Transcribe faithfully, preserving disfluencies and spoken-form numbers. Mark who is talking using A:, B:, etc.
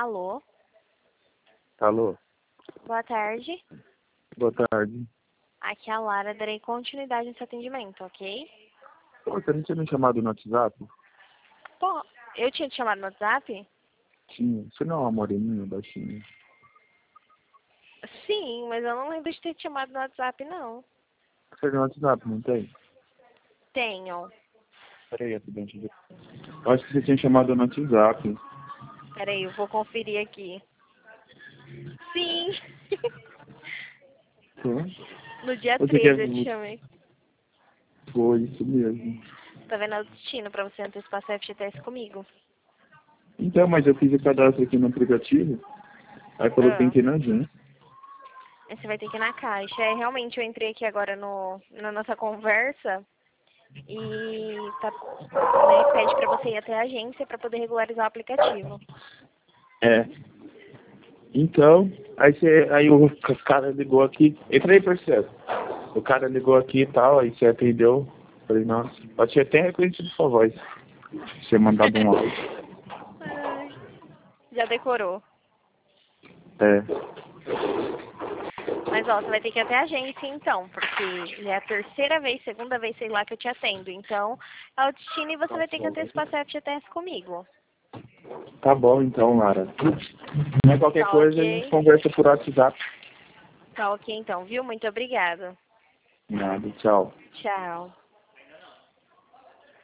A: Alô?
B: Alô?
A: Boa tarde.
B: Boa tarde.
A: Aqui é a Lara, darei continuidade nesse atendimento, ok?
B: Pô, você não tinha me chamado no WhatsApp?
A: Pô, eu tinha te chamado no WhatsApp?
B: Tinha. Você não é uma moreninha, baixinha?
A: Sim, mas eu não lembro de ter te chamado no WhatsApp, não.
B: Você tem WhatsApp, não tem?
A: Tenho.
B: Peraí, acidente de... Eu acho que você tinha chamado no WhatsApp.
A: Peraí, eu vou conferir aqui. Sim!
B: Foi?
A: No dia
B: Você
A: treze
B: quer...
A: eu te chamei.
B: Foi isso mesmo.
A: Tá vendo o destino pra você antecipar seu F G T S comigo?
B: Então, mas eu fiz o cadastro aqui no aplicativo. Aí falou que tem
A: Ah.
B: que ir na agência.
A: Aí você vai ter que ir na caixa. É, realmente, eu entrei aqui agora no, na nossa conversa e tá, né, pede pra você ir até a agência pra poder regularizar o aplicativo.
B: É. Então, aí, você, aí o cara ligou aqui. Entra aí, parceiro. O cara ligou aqui e tal, aí você atendeu. Falei, nossa, eu tinha até reconhecido sua voz. Você mandado um áudio.
A: Ai, já decorou.
B: É.
A: Mas, ó, você vai ter que ir até a agência, então, porque já é a terceira vez, segunda vez, sei lá, que eu te atendo. Então, é o destino e você vai ter que antecipar seu F G T S comigo.
B: Tá bom então, Lara. Mas qualquer
A: Tá
B: coisa a gente
A: ok?
B: conversa por WhatsApp.
A: Tá ok, então, viu? Muito obrigada.
B: Nada, tchau.
A: Tchau.